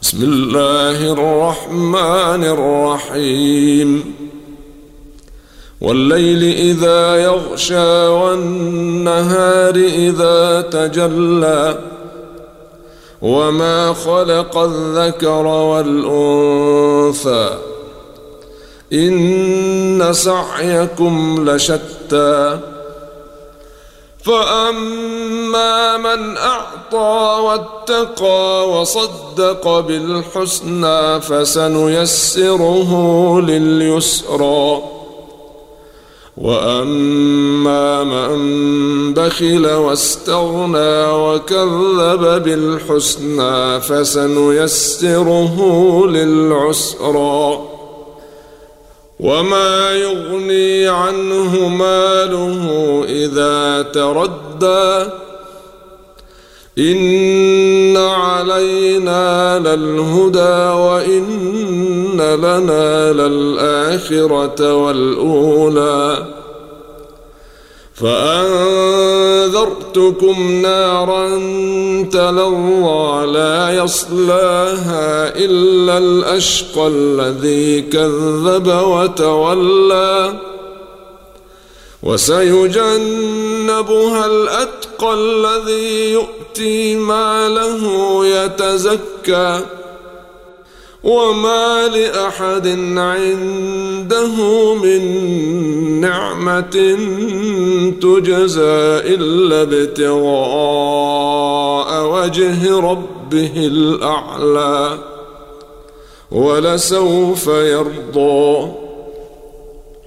بسم الله الرحمن الرحيم والليل إذا يغشى والنهار إذا تجلى وما خلق الذكر والأنثى إن سعيكم لشتى فأما من أعطى واتقى وصدق بالحسنى فسنيسره لليسرى وأما من بخل واستغنى وكذب بالحسنى فسنيسره للعسرى وما يغني عنه ماله إذا تردى إن علينا للهدى وإن لنا للآخرة والأولى فأنذرتكم نارا تلظى لا يصلاها إلا الأشقى الذي كذب وتولى وسيجنبها الأتقى الذي يؤتي ماله يتزكى وما لأحد عنده من نعمة تجزى إلا ابتغاء وجه ربه الأعلى ولسوف يرضى